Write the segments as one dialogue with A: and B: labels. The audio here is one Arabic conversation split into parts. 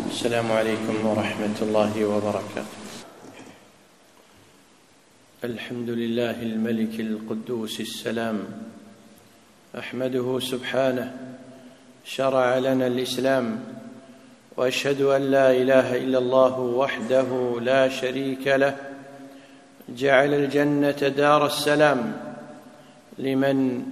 A: السلام عليكم ورحمة الله وبركاته. الحمد لله الملك القدوس السلام، أحمده سبحانه شرع لنا الإسلام، وأشهد أن لا إله إلا الله وحده لا شريك له، جعل الجنة دار السلام لمن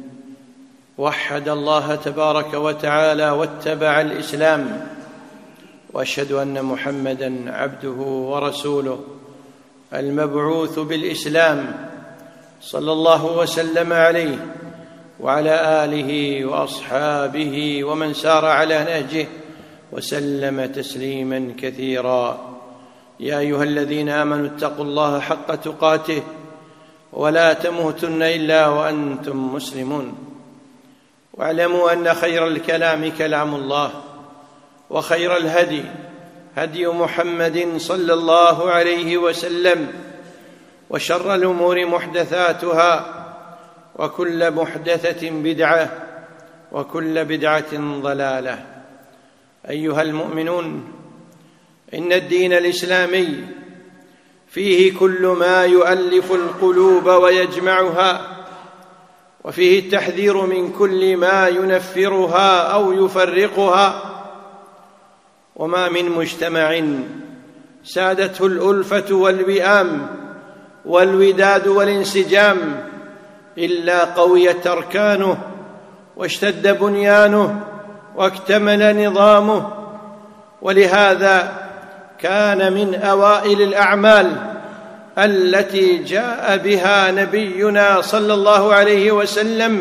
A: وحد الله تبارك وتعالى واتبع الإسلام، وأشهد أن محمدًا عبده ورسوله المبعوث بالإسلام صلى الله وسلم عليه وعلى آله وأصحابه ومن سار على نهجه وسلم تسليماً كثيراً. يا أيها الذين آمنوا اتقوا الله حق تقاته ولا تموتن إلا وأنتم مسلمون، واعلموا أن خير الكلام كلام الله، وخير الهدي هدي محمد صلى الله عليه وسلم، وشر الأمور محدثاتها، وكل محدثة بدعة، وكل بدعة ضلالة. أيها المؤمنون، إن الدين الإسلامي فيه كل ما يؤلف القلوب ويجمعها، وفيه التحذير من كل ما ينفرها أو يفرقها. وما من مجتمع سادته الألفة والوئام والوداد والانسجام إلا قويت أركانه واشتد بنيانه واكتمل نظامه. ولهذا كان من أوائل الأعمال التي جاء بها نبينا صلى الله عليه وسلم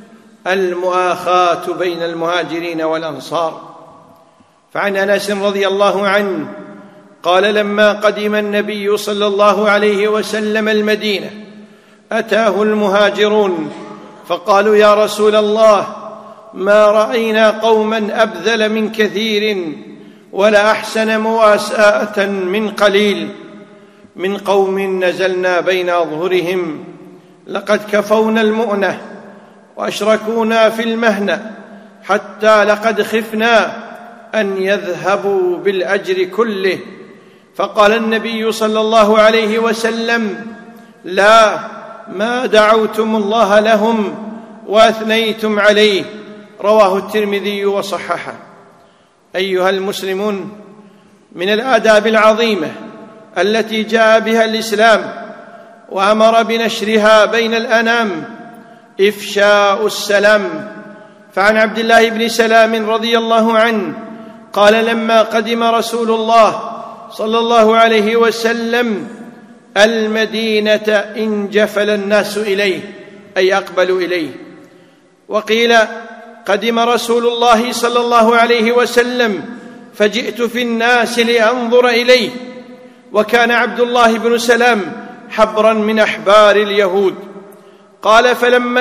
A: المؤاخاة بين المهاجرين والأنصار. فعن أنس رضي الله عنه قال: لما قدم النبي صلى الله عليه وسلم المدينة أتاه المهاجرون فقالوا: يا رسول الله، ما رأينا قوما أبذل من كثير ولا أحسن مواساة من قليل، من قوم نزلنا بين أظهرهم لقد كفونا المؤنة وأشركونا في المهنة، حتى لقد خفنا أن يذهبوا بالأجر كله. فقال النبي صلى الله عليه وسلم: لا، ما دعوتم الله لهم وأثنيتم عليه. رواه الترمذي وصححه. أيها المسلمون، من الآداب العظيمة التي جاء بها الإسلام وأمر بنشرها بين الأنام إفشاء السلام. فعن عبد الله بن سلام رضي الله عنه قال: لما قدم رسول الله صلى الله عليه وسلم المدينة انجفل الناس إليه، أي أقبلوا إليه. وقيل: قدم رسول الله صلى الله عليه وسلم فجئت في الناس لأنظر إليه. وكان عبد الله بن سلام حبرا من أحبار اليهود. قال: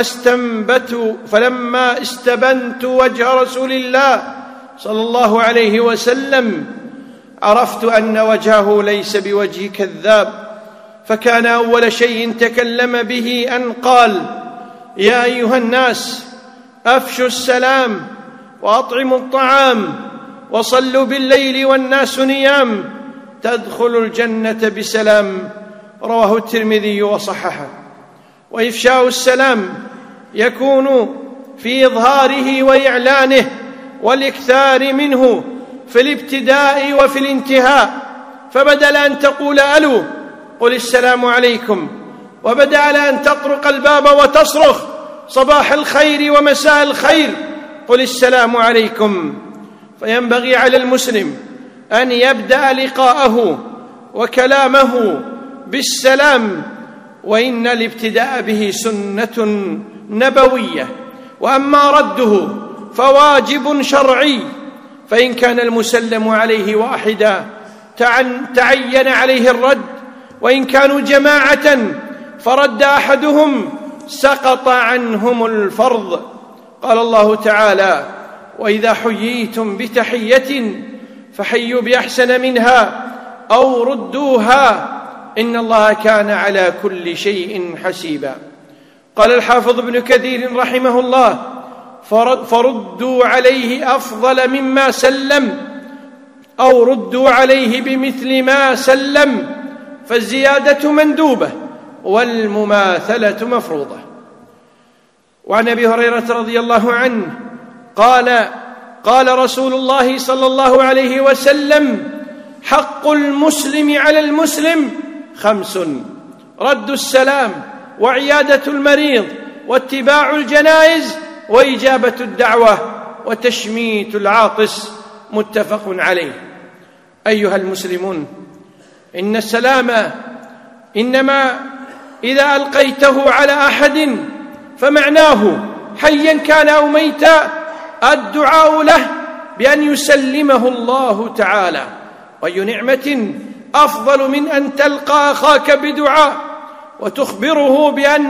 A: فلما استبنت وجه رسول الله صلى الله عليه وسلم عرفت أن وجهه ليس بوجه كذاب، فكان أول شيء تكلم به أن قال: يا أيها الناس، أفشوا السلام وأطعموا الطعام وصلوا بالليل والناس نيام، تدخلوا الجنة بسلام. رواه الترمذي وصححه. وإفشاء السلام يكون في إظهاره وإعلانه والإكثار منه في الابتداء وفي الانتهاء. فبدل أن تقول ألو قل السلام عليكم، وبدل أن تطرق الباب وتصرخ صباح الخير ومساء الخير قل السلام عليكم. فينبغي على المسلم أن يبدأ لقاءه وكلامه بالسلام، وإن الابتداء به سنة نبوية، وأما رده فواجب شرعي. فإن كان المسلم عليه واحدا تعين عليه الرد، وإن كانوا جماعة فرد أحدهم سقط عنهم الفرض. قال الله تعالى: وإذا حييتم بتحية فحيوا بأحسن منها أو ردوها إن الله كان على كل شيء حسيبا. قال الحافظ ابن كثير رحمه الله: فردوا عليه أفضل مما سلم أو ردوا عليه بمثل ما سلم، فالزيادة مندوبة والمماثلة مفروضة. وعن أبي هريرة رضي الله عنه قال رسول الله صلى الله عليه وسلم: حق المسلم على المسلم 5: رد السلام، وعيادة المريض، واتباع الجنائز، وإجابة الدعوة، وتشميت العاطس. متفق عليه. أيها المسلمون، إن السلام إنما إذا ألقيته على أحد فمعناه حيا كان أو ميتا الدعاء له بأن يسلمه الله تعالى. وأي نعمة أفضل من أن تلقى أخاك بدعاء وتخبره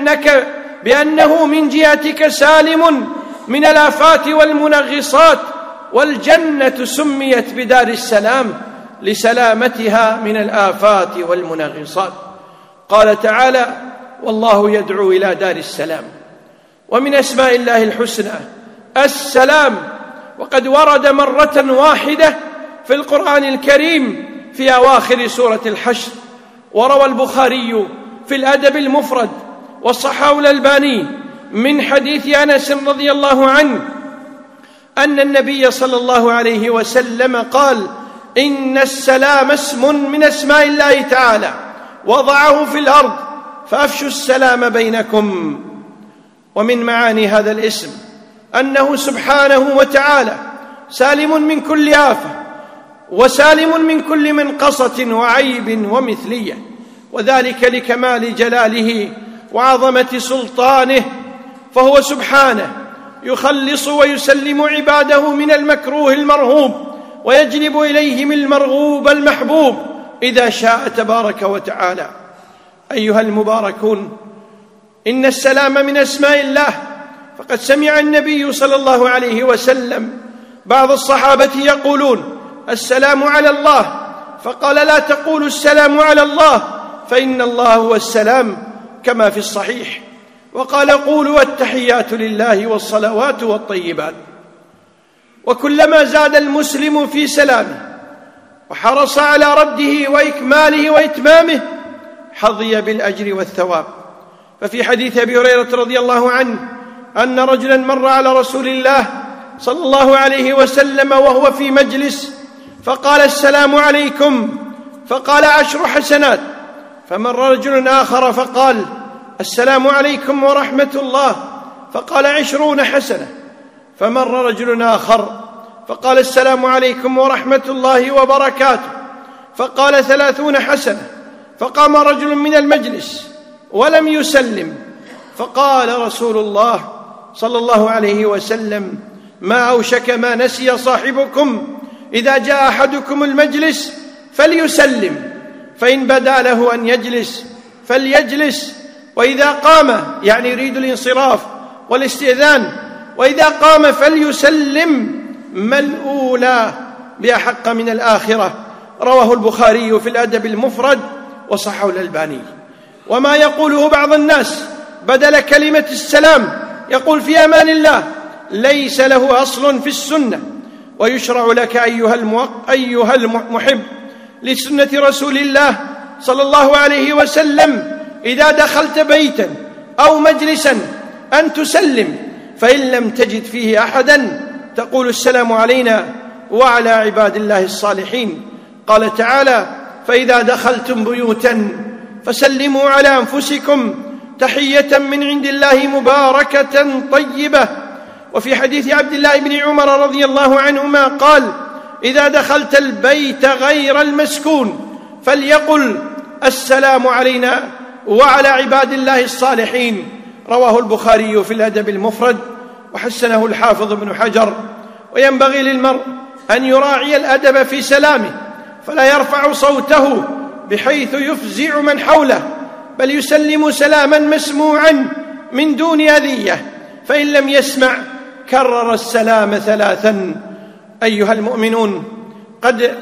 A: بأنه من جهتك سالم من الآفات والمنغصات، والجنة سميت بدار السلام لسلامتها من الآفات والمنغصات. قال تعالى: والله يدعو إلى دار السلام. ومن أسماء الله الحسنى السلام، وقد ورد مرة واحدة في القرآن الكريم في أواخر سورة الحشر. وروى البخاري في الأدب المفرد والصححه الألباني من حديث أنس رضي الله عنه أن النبي صلى الله عليه وسلم قال: إن السلام اسم من أسماء الله تعالى وضعه في الأرض فأفشوا السلام بينكم. ومن معاني هذا الاسم أنه سبحانه وتعالى سالم من كل آفة، وسالم من كل منقصة وعيب ومثلية، وذلك لكمال جلاله وعظمة سلطانه، فهو سبحانه يخلص ويسلم عباده من المكروه المرهوب، ويجلب إليهم المرغوب المحبوب إذا شاء تبارك وتعالى. أيها المباركون، إن السلام من أسماء الله، فقد سمع النبي صلى الله عليه وسلم بعض الصحابة يقولون: السلام على الله، فقال: لا تقولوا السلام على الله، فإن الله هو السلام، كما في الصحيح. وقال: قولوا التحيات لله والصلوات والطيبات. وكلما زاد المسلم في سلامه وحرص على رده وإكماله وإتمامه حظي بالأجر والثواب. ففي حديث أبي هريرة رضي الله عنه أن رجلا مر على رسول الله صلى الله عليه وسلم وهو في مجلس، فقال: السلام عليكم، فقال: 10 حسنات. فمر رجل آخر فقال: السلام عليكم ورحمة الله، فقال: 20 حسنة. فمر رجل آخر فقال: السلام عليكم ورحمة الله وبركاته، فقال: 30 حسنة. فقام رجل من المجلس ولم يسلم، فقال رسول الله صلى الله عليه وسلم: ما أوشك ما نسي صاحبكم، إذا جاء أحدكم المجلس فليسلم، فإن بدا له أن يجلس فليجلس، وإذا قام، يعني يريد الانصراف والاستئذان، وإذا قام فليسلم، ما الأولى بأحق من الآخرة. رواه البخاري في الأدب المفرد وصححه الألباني. وما يقوله بعض الناس بدل كلمة السلام يقول: في أمان الله، ليس له أصل في السنة. ويشرع لك أيها المحب لسنة رسول الله صلى الله عليه وسلم إذا دخلت بيتا أو مجلسا أن تسلم، فإن لم تجد فيه أحدا تقول: السلام علينا وعلى عباد الله الصالحين. قال تعالى: فإذا دخلتم بيوتا فسلموا على أنفسكم تحية من عند الله مباركة طيبة. وفي حديث عبد الله بن عمر رضي الله عنهما قال: إذا دخلت البيت غير المسكون فليقل: السلام علينا وعلى عباد الله الصالحين. رواه البخاري في الأدب المفرد وحسنه الحافظ ابن حجر. وينبغي للمرء أن يراعي الأدب في سلامه، فلا يرفع صوته بحيث يفزع من حوله، بل يسلم سلاما مسموعا من دون أذية، فإن لم يسمع كرر السلام 3. أيها المؤمنون، قد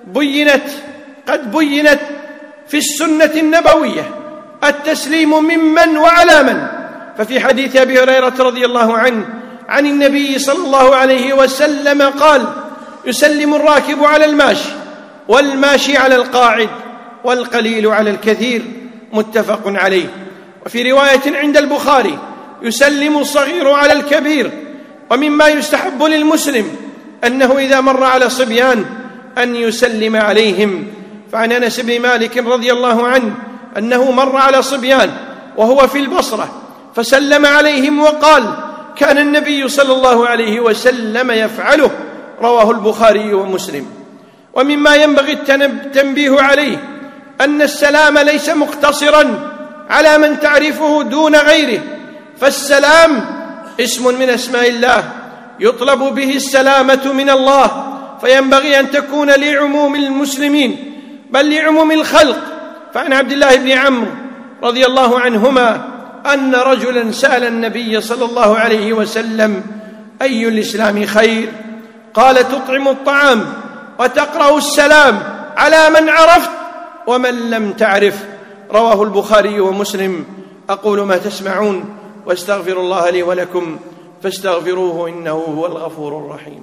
A: بينت في السنة النبوية التسليم ممن وعلى من. ففي حديث أبي هريرة رضي الله عنه عن النبي صلى الله عليه وسلم قال: يسلم الراكب على الماشي والماشي على القاعد والقليل على الكثير، متفق عليه. وفي رواية عند البخاري: يسلم الصغير على الكبير. ومما يستحب للمسلم أنه إذا مر على صبيان أن يسلم عليهم. فعن أنس بن مالك رضي الله عنه أنه مر على صبيان وهو في البصرة فسلم عليهم وقال: كان النبي صلى الله عليه وسلم يفعله. رواه البخاري ومسلم. ومما ينبغي التنبيه عليه أن السلام ليس مقتصرا على من تعرفه دون غيره، فالسلام اسم من أسماء الله يطلب به السلامة من الله، فينبغي أن تكون لعموم المسلمين بل لعموم الخلق. فعن عبد الله بن عمرو رضي الله عنهما أن رجلا سأل النبي صلى الله عليه وسلم: أي الإسلام خير؟ قال: تطعم الطعام وتقرأ السلام على من عرفت ومن لم تعرف. رواه البخاري ومسلم. أقول ما تسمعون واستغفر الله لي ولكم فاستغفروه إنه هو الغفور الرحيم.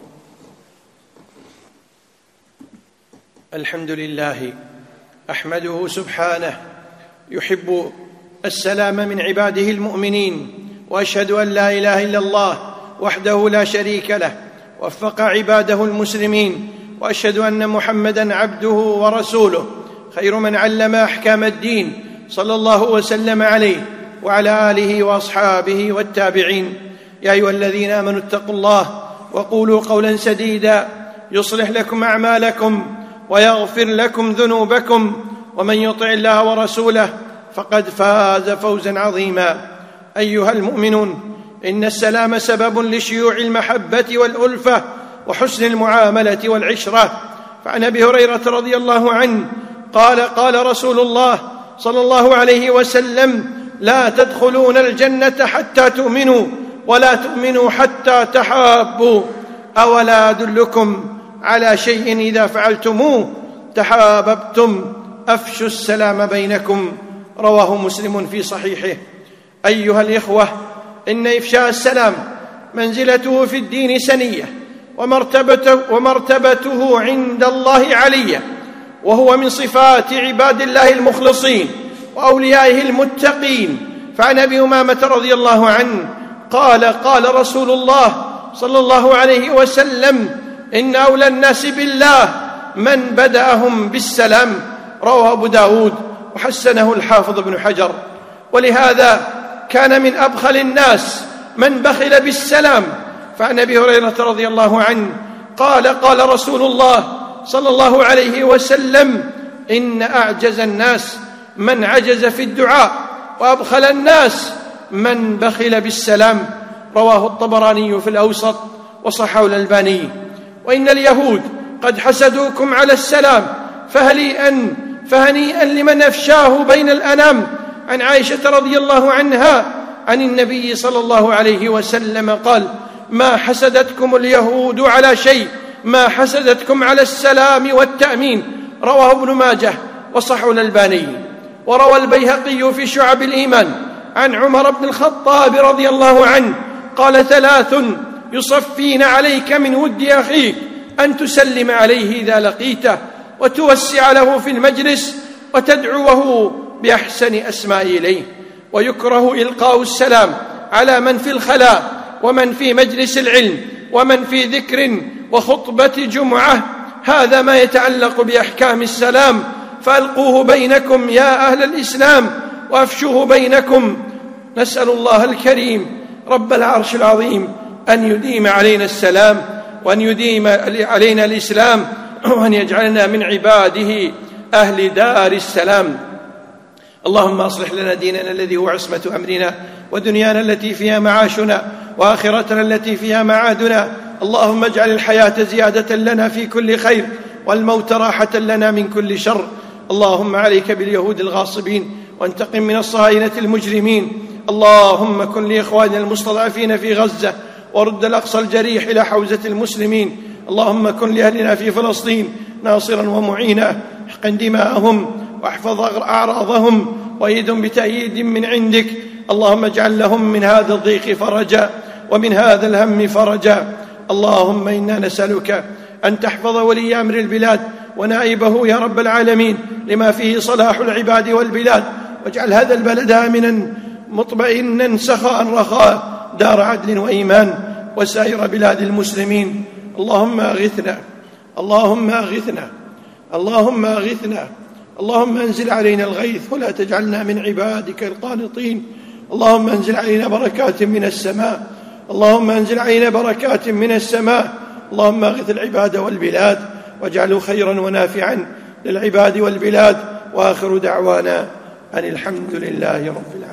A: الحمد لله أحمده سبحانه يحب السلام من عباده المؤمنين، وأشهد أن لا إله إلا الله وحده لا شريك له وفق عباده المسلمين، وأشهد أن محمدًا عبده ورسوله خير من علم أحكام الدين، صلى الله وسلم عليه وعلى آله وأصحابه والتابعين. يا أيها الذين آمنوا اتقوا الله وقولوا قولا سديدا يصلح لكم أعمالكم ويغفر لكم ذنوبكم، ومن يطع الله ورسوله فقد فاز فوزا عظيما. أيها المؤمنون، إن السلام سبب لشيوع المحبة والألفة وحسن المعاملة والعشرة. فعن أبي هريرة رضي الله عنه قال: قال رسول الله صلى الله عليه وسلم: لا تدخلون الجنة حتى تؤمنوا ولا تؤمنوا حتى تحابوا. أولا أدلكم على شيء إذا فعلتموه تحاببتم؟ أفشوا السلام بينكم. رواه مسلم في صحيحه. أيها الإخوة، إن إفشاء السلام منزلته في الدين سنية، ومرتبته عند الله علية، وهو من صفات عباد الله المخلصين وأوليائه المتقين. فعن أبي أمامة رضي الله عنه قال: قال رسول الله صلى الله عليه وسلم: إن أولى الناس بالله من بدأهم بالسلام. رواه أبو داود وحسنه الحافظ ابن حجر. ولهذا كان من أبخل الناس من بخل بالسلام. فعن أبي هريرة رضي الله عنه قال: قال رسول الله صلى الله عليه وسلم: إن أعجز الناس من عجز في الدعاء، وأبخل الناس من بخل بالسلام. رواه الطبراني في الأوسط وصححه الألباني. وإن اليهود قد حسدوكم على السلام، فهنيئا لمن أفشاه بين الأنام. عن عائشة رضي الله عنها عن النبي صلى الله عليه وسلم قال: ما حسدتكم اليهود على شيء، ما حسدتكم على السلام والتأمين. رواه ابن ماجه وصححه الألباني. وروى البيهقي في شعب الإيمان عن عمر بن الخطاب رضي الله عنه قال: 3 يصفين عليك من ود أخيك: أن تسلم عليه إذا لقيته، وتوسع له في المجلس، وتدعوه بأحسن أسماء إليه. ويكره إلقاء السلام على من في الخلاء، ومن في مجلس العلم، ومن في ذكر وخطبة جمعة. هذا ما يتعلق بأحكام السلام، فألقوه بينكم يا أهل الإسلام وأفشوه بينكم. نسأل الله الكريم رب العرش العظيم أن يديم علينا السلام، وأن يديم علينا الإسلام، وأن يجعلنا من عباده أهل دار السلام. اللهم أصلح لنا ديننا الذي هو عصمة أمرنا، ودنيانا التي فيها معاشنا، وآخرتنا التي فيها معادنا. اللهم اجعل الحياة زيادة لنا في كل خير، والموت راحة لنا من كل شر. اللهم عليك باليهود الغاصبين، وانتقم من الصهاينة المجرمين. اللهم كن لإخواننا المستضعفين في غزة، ورد الأقصى الجريح إلى حوزة المسلمين. اللهم كن لأهلنا في فلسطين ناصرا ومعينا، احقن دماءهم واحفظ أعراضهم، وأيدهم بتأييد من عندك. اللهم اجعل لهم من هذا الضيق فرجا، ومن هذا الهم فرجا. اللهم إنا نسألك أن تحفظ ولي أمر البلاد ونائبه يا رب العالمين لما فيه صلاح العباد والبلاد، واجعل هذا البلد آمنا مطمئنا سخاء رخاء دار عدل وإيمان وسائر بلاد المسلمين. اللهم أغثنا، اللهم أغثنا، اللهم أغثنا، اللهم انزل علينا الغيث ولا تجعلنا من عبادك القانطين. اللهم انزل علينا بركات من السماء، اللهم انزل علينا بركات من السماء. اللهم اغث العباد والبلاد واجعله خيرا ونافعا للعباد والبلاد. وآخر دعوانا أن الحمد لله رب العالمين.